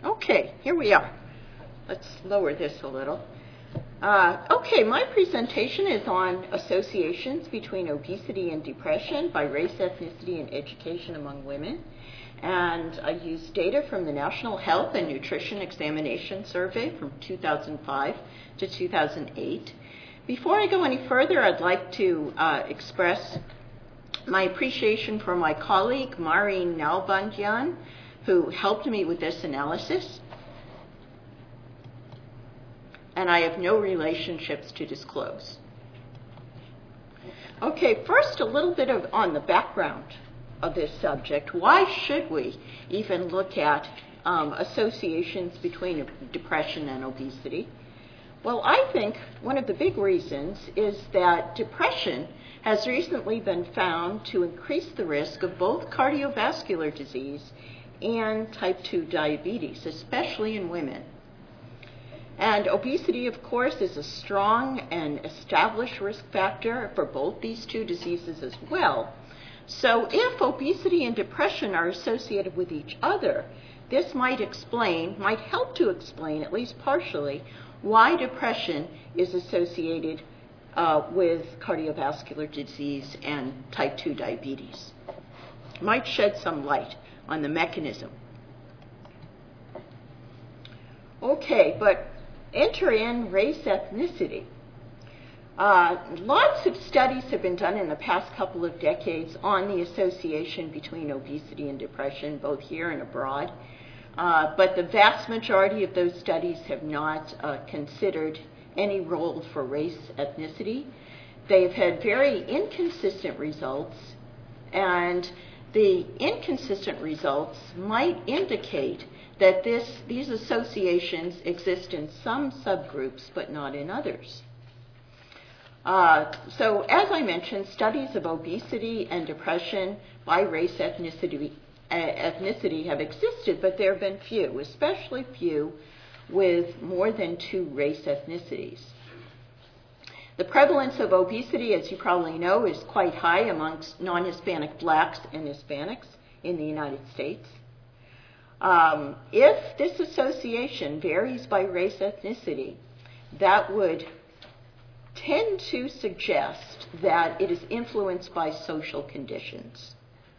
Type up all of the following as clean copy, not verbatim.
Okay, here we are. Let's lower this a little. Okay, my presentation is on associations between obesity and depression by race, ethnicity, and education among women. And I use data from the National Health and Nutrition Examination Survey from 2005 to 2008. Before I go any further, I'd like to express my appreciation for my colleague, Maureen Nalbandian, who helped me with this analysis. And I have no relationships to disclose. Okay, first a little bit on the background of this subject. Why should we even look at associations between depression and obesity? Well, I think one of the big reasons is that depression has recently been found to increase the risk of both cardiovascular disease and type 2 diabetes, especially in women. And obesity, of course, is a strong and established risk factor for both these two diseases as well. So if obesity and depression are associated with each other, this might help to explain, at least partially, why depression is associated with cardiovascular disease and type 2 diabetes. It might shed some light on the mechanism. Okay, but enter in race ethnicity. Lots of studies have been done in the past couple of decades on the association between obesity and depression, both here and abroad. But the vast majority of those studies have not considered any role for race ethnicity. They've had very inconsistent results, and the inconsistent results might indicate that these associations exist in some subgroups but not in others. So as I mentioned, studies of obesity and depression by race ethnicity have existed, but there have been few, especially few with more than 2 race ethnicities. The prevalence of obesity, as you probably know, is quite high amongst non-Hispanic blacks and Hispanics in the United States. If this association varies by race ethnicity, that would tend to suggest that it is influenced by social conditions.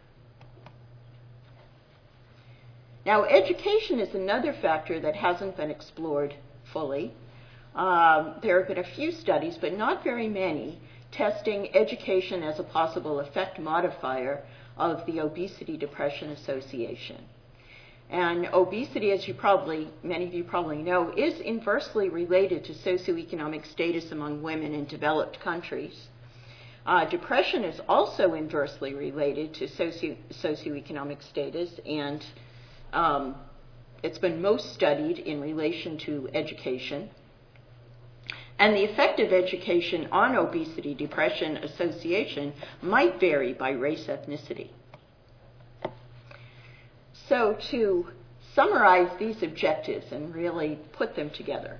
Now, education is another factor that hasn't been explored fully. There have been a few studies, but not very many, testing education as a possible effect modifier of the obesity-depression association. And obesity, as many of you probably know, is inversely related to socioeconomic status among women in developed countries. Depression is also inversely related to socioeconomic status, and it's been most studied in relation to education. And the effect of education on obesity-depression association might vary by race ethnicity. So to summarize these objectives and really put them together,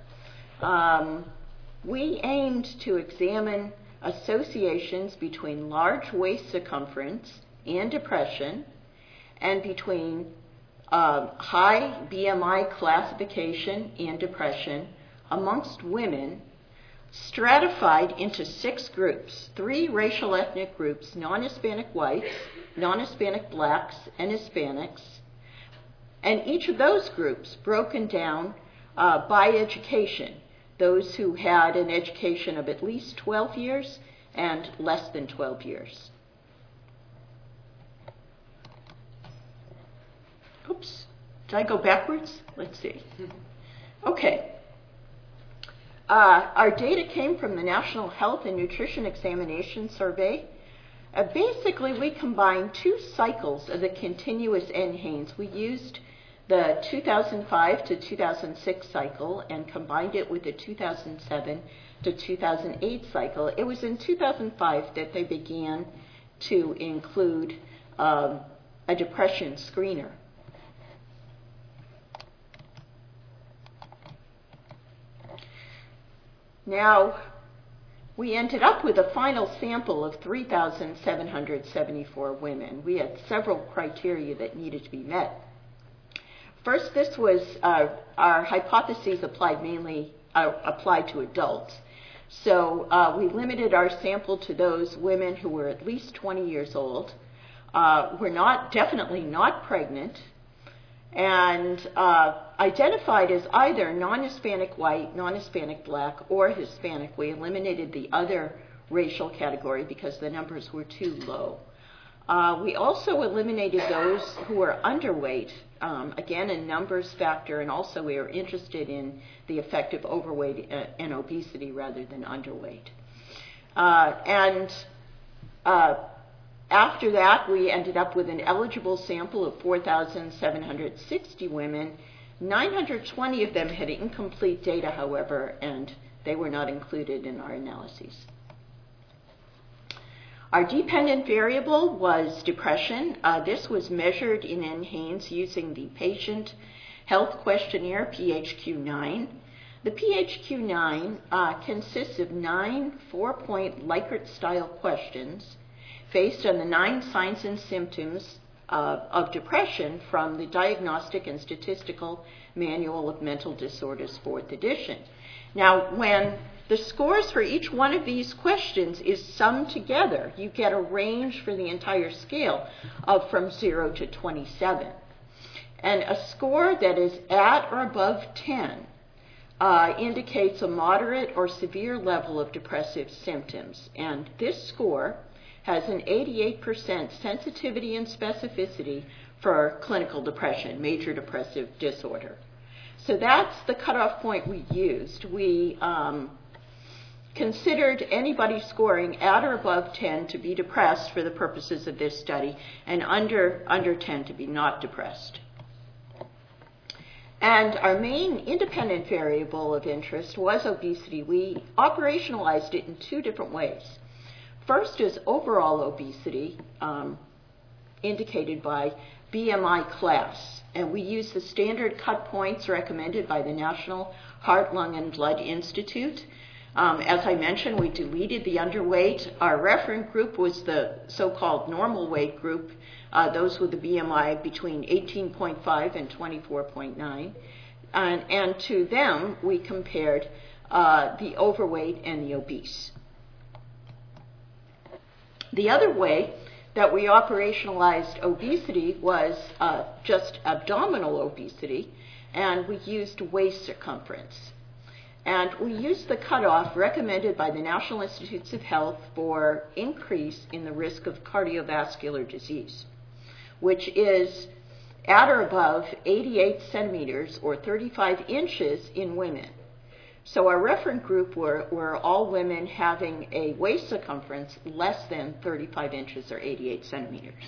we aimed to examine associations between large waist circumference and depression, and between high BMI classification and depression amongst women, stratified into 6 groups: 3 racial ethnic groups: non-Hispanic whites, non-Hispanic blacks, and Hispanics. And each of those groups broken down by education: those who had an education of at least 12 years and less than 12 years. Oops, did I go backwards? Let's see. Okay. Our data came from the National Health and Nutrition Examination Survey. Basically, we combined 2 cycles of the continuous NHANES. We used the 2005 to 2006 cycle and combined it with the 2007 to 2008 cycle. It was in 2005 that they began to include a depression screener. Now, we ended up with a final sample of 3,774 women. We had several criteria that needed to be met. First, this was our hypotheses applied to adults. So we limited our sample to those women who were at least 20 years old, were definitely not pregnant, and identified as either non-Hispanic white, non-Hispanic black, or Hispanic. We eliminated the other racial category because the numbers were too low. We also eliminated those who were underweight, again a numbers factor, and also we are interested in the effect of overweight and obesity rather than underweight. After that, we ended up with an eligible sample of 4,760 women. 920 of them had incomplete data, however, and they were not included in our analyses. Our dependent variable was depression. This was measured in NHANES using the Patient Health Questionnaire, PHQ-9. The PHQ-9 consists of 9 4-point Likert-style questions based on the 9 signs and symptoms of depression from the Diagnostic and Statistical Manual of Mental Disorders, 4th edition. Now, when the scores for each one of these questions is summed together, you get a range for the entire scale of from 0 to 27. And a score that is at or above 10 indicates a moderate or severe level of depressive symptoms. And this score has an 88% sensitivity and specificity for clinical depression, major depressive disorder. So that's the cutoff point we used. We considered anybody scoring at or above 10 to be depressed for the purposes of this study, and under 10 to be not depressed. And our main independent variable of interest was obesity. We operationalized it in 2 different ways. First is overall obesity, indicated by BMI class. And we use the standard cut points recommended by the National Heart, Lung, and Blood Institute. As I mentioned, we deleted the underweight. Our reference group was the so-called normal weight group, those with the BMI between 18.5 and 24.9. And to them, we compared the overweight and the obese. The other way that we operationalized obesity was just abdominal obesity, and we used waist circumference. And we used the cutoff recommended by the National Institutes of Health for increase in the risk of cardiovascular disease, which is at or above 88 centimeters or 35 inches in women. So our reference group were all women having a waist circumference less than 35 inches or 88 centimeters.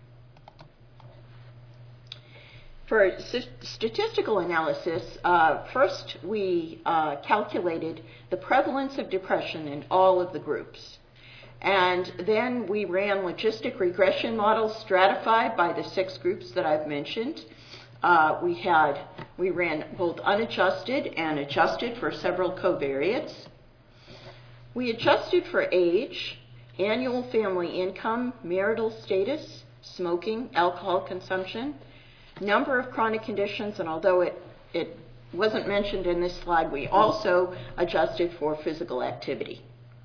For statistical analysis, first we calculated the prevalence of depression in all of the groups. And then we ran logistic regression models stratified by the 6 groups that I've mentioned. We ran both unadjusted and adjusted for several covariates. We adjusted for age, annual family income, marital status, smoking, alcohol consumption, number of chronic conditions, and although it wasn't mentioned in this slide, we also adjusted for physical activity.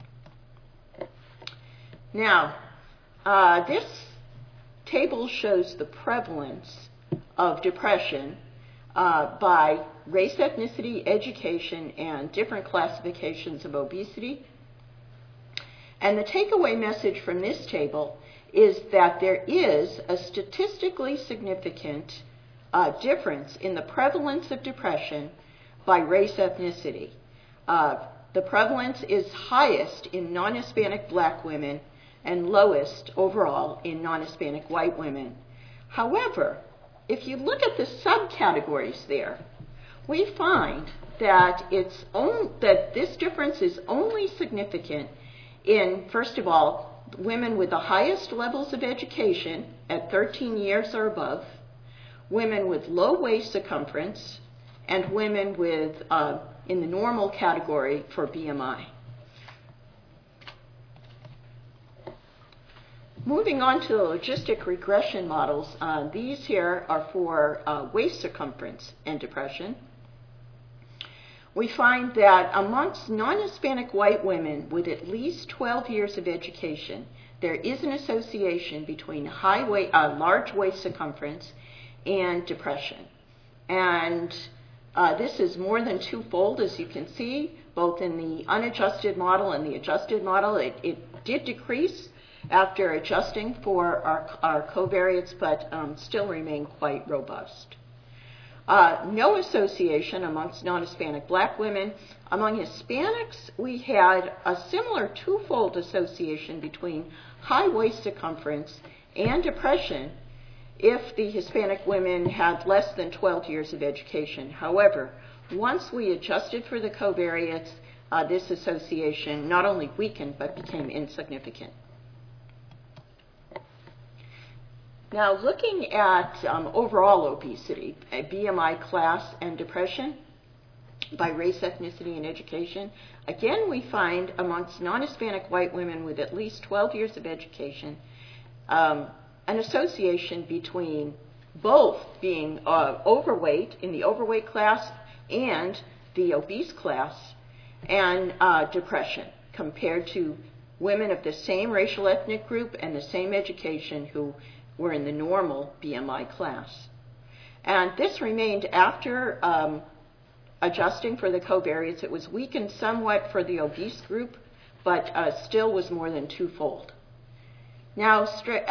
Now, this table shows the prevalence of depression by race, ethnicity, education, and different classifications of obesity. And the takeaway message from this table is that there is a statistically significant difference in the prevalence of depression by race, ethnicity. The prevalence is highest in non-Hispanic black women and lowest overall in non-Hispanic white women. However, if you look at the subcategories there, we find that this difference is only significant in, first of all, women with the highest levels of education at 13 years or above, women with low waist circumference, and women with in the normal category for BMI. Moving on to the logistic regression models, these here are for waist circumference and depression. We find that amongst non-Hispanic white women with at least 12 years of education, there is an association between large waist circumference and depression. And this is more than twofold, as you can see, both in the unadjusted model and the adjusted model. It did decrease after adjusting for our covariates, but still remain quite robust. No association amongst non-Hispanic black women. Among Hispanics, we had a similar twofold association between high waist circumference and depression if the Hispanic women had less than 12 years of education. However, once we adjusted for the covariates, this association not only weakened but became insignificant. Now, looking at overall obesity, BMI, class, and depression by race, ethnicity, and education, again, we find amongst non-Hispanic white women with at least 12 years of education an association between both being overweight in the overweight class and the obese class and depression compared to women of the same racial ethnic group and the same education who were in the normal BMI class. And this remained after adjusting for the covariates. It was weakened somewhat for the obese group, but still was more than twofold. Now,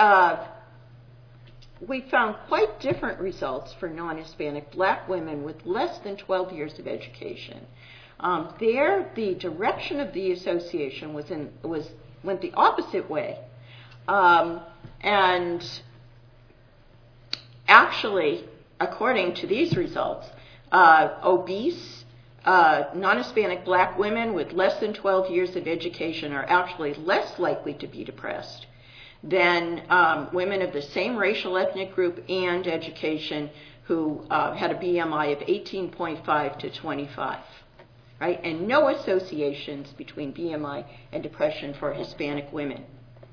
we found quite different results for non-Hispanic black women with less than 12 years of education. There, the direction of the association went the opposite way. And actually, according to these results, obese non-Hispanic black women with less than 12 years of education are actually less likely to be depressed than women of the same racial ethnic group and education who had a BMI of 18.5 to 25, right? And no associations between BMI and depression for Hispanic women.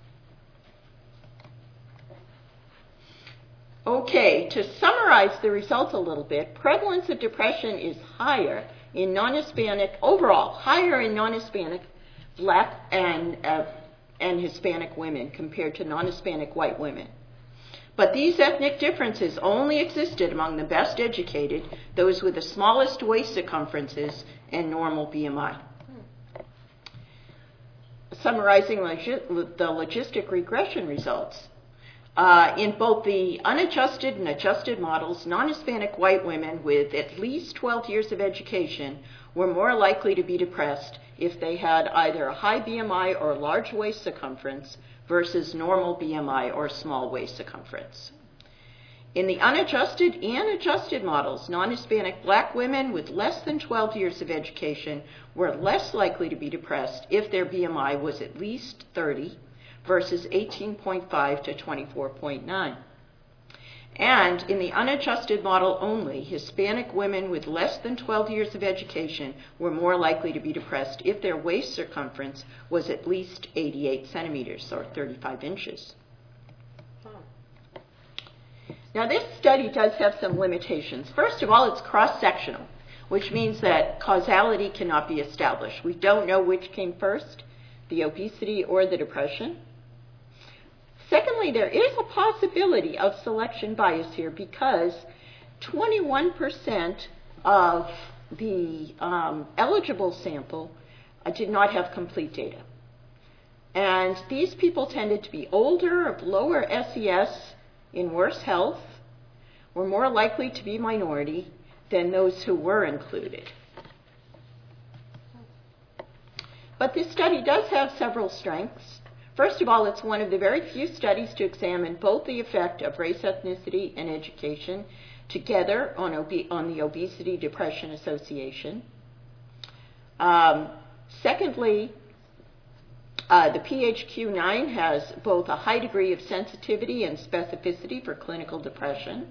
Okay, to summarize the results a little bit, prevalence of depression is higher in non-Hispanic, overall, higher in non-Hispanic black and Hispanic women compared to non-Hispanic white women. But these ethnic differences only existed among the best educated, those with the smallest waist circumferences and normal BMI. Summarizing the logistic regression results, in both the unadjusted and adjusted models, non-Hispanic white women with at least 12 years of education were more likely to be depressed if they had either a high BMI or large waist circumference versus normal BMI or small waist circumference. In the unadjusted and adjusted models, non-Hispanic black women with less than 12 years of education were less likely to be depressed if their BMI was at least 30 versus 18.5 to 24.9. And in the unadjusted model only, Hispanic women with less than 12 years of education were more likely to be depressed if their waist circumference was at least 88 centimeters or 35 inches. Now, this study does have some limitations. First of all, it's cross-sectional, which means that causality cannot be established. We don't know which came first, the obesity or the depression. Secondly, there is a possibility of selection bias here because 21% of the eligible sample did not have complete data. And these people tended to be older, of lower SES, in worse health, were more likely to be minority than those who were included. But this study does have several strengths. First of all, it's one of the very few studies to examine both the effect of race, ethnicity, and education together on the obesity-depression association. Secondly, the PHQ-9 has both a high degree of sensitivity and specificity for clinical depression.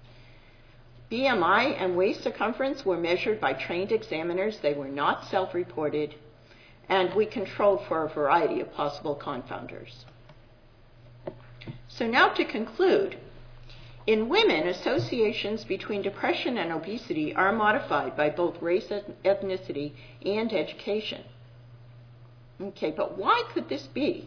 BMI and waist circumference were measured by trained examiners. They were not self-reported. And we controlled for a variety of possible confounders. So now to conclude, in women, associations between depression and obesity are modified by both race, ethnicity, and education. Okay, but why could this be?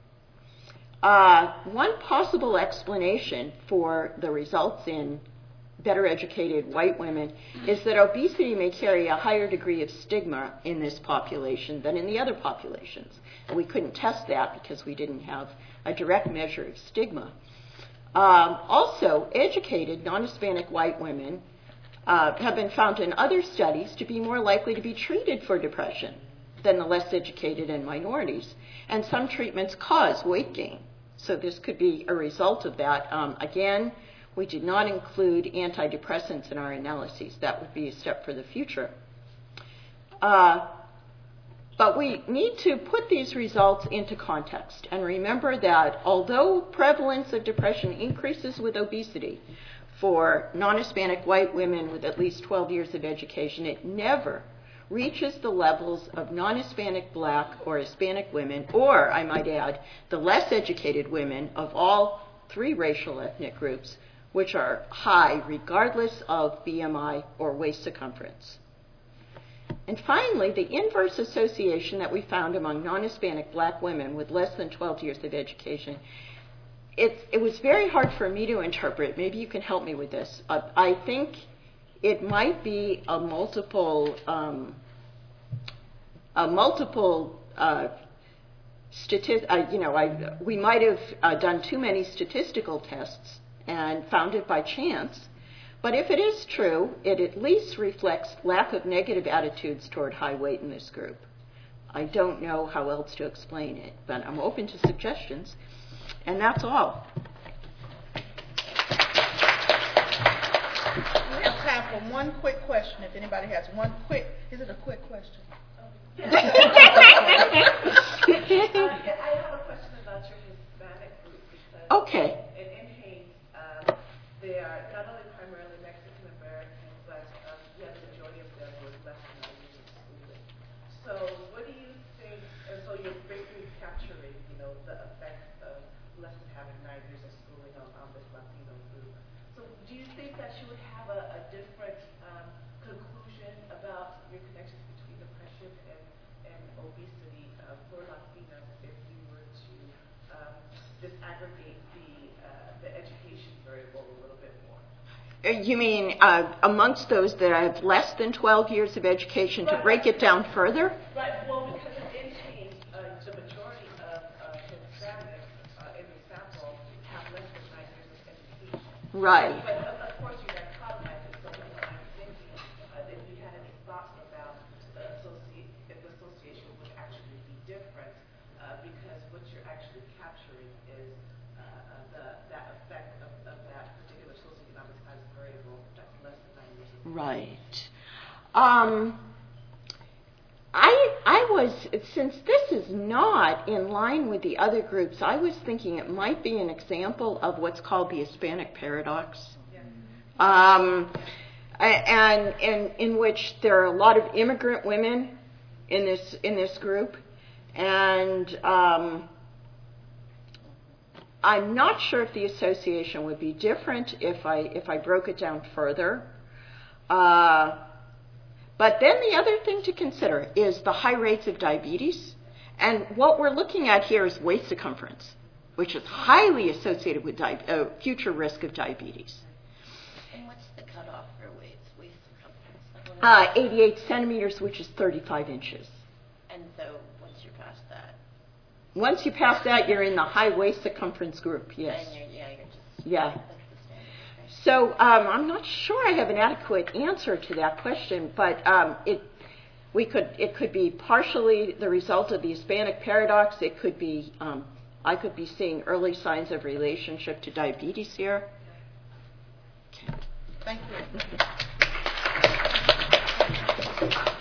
One possible explanation for the results in better educated white women is that obesity may carry a higher degree of stigma in this population than in the other populations. And we couldn't test that because we didn't have a direct measure of stigma. Also, educated non-Hispanic white women have been found in other studies to be more likely to be treated for depression than the less educated and minorities. And some treatments cause weight gain. So this could be a result of that. Again, we did not include antidepressants in our analyses. That would be a step for the future. But we need to put these results into context and remember that although prevalence of depression increases with obesity for non-Hispanic white women with at least 12 years of education, it never reaches the levels of non-Hispanic black or Hispanic women, or, I might add, the less educated women of all three racial ethnic groups, which are high regardless of BMI or waist circumference. And finally, the inverse association that we found among non-Hispanic black women with less than 12 years of education, it was very hard for me to interpret. Maybe you can help me with this. I think it might be a multiple we might have done too many statistical tests and found it by chance. But if it is true, it at least reflects lack of negative attitudes toward high weight in this group. I don't know how else to explain it, but I'm open to suggestions. And that's all. We have time for one quick question. If anybody has one quick, is it a quick question? I have a question about your Hispanic group because Okay. in Haines, they are not only primarily Mexican Americans, but the majority of them were less than 9 years of schooling. So what do you think? And so you're basically capturing, the effects of less than having 9 years of schooling on this Latino group. So do you think that you would have a different conclusion about your connections between depression and obesity for Latinas if you were to disaggregate the education variable a little bit more? You mean amongst those that have less than 12 years of education, to break it down further? Right. Well, because in Haines, the majority of Hispanics in the sample have less than 9 years of education. Right. But of course, you got colonized, so I'm thinking if you had any thoughts about if the association would actually be different, because what you're actually capturing is that effect of that particular socioeconomic status variable that's less than 9 years of Right. Since this is not in line with the other groups, I was thinking it might be an example of what's called the Hispanic paradox. And in which there are a lot of immigrant women in this group, and I'm not sure if the association would be different if I broke it down further. But then the other thing to consider is the high rates of diabetes, and what we're looking at here is waist circumference, which is highly associated with future risk of diabetes. And what's the cutoff for waist circumference? 88 centimeters, which is 35 inches. And so once you're past that, Once you pass that, you're in the high waist circumference group, yes. then you're just, Yeah. that's the standard. Okay. So I'm not sure I have an adequate answer to that question, but it could be partially the result of the Hispanic paradox. It could be I could be seeing early signs of relationship to diabetes here. Okay. Thank you.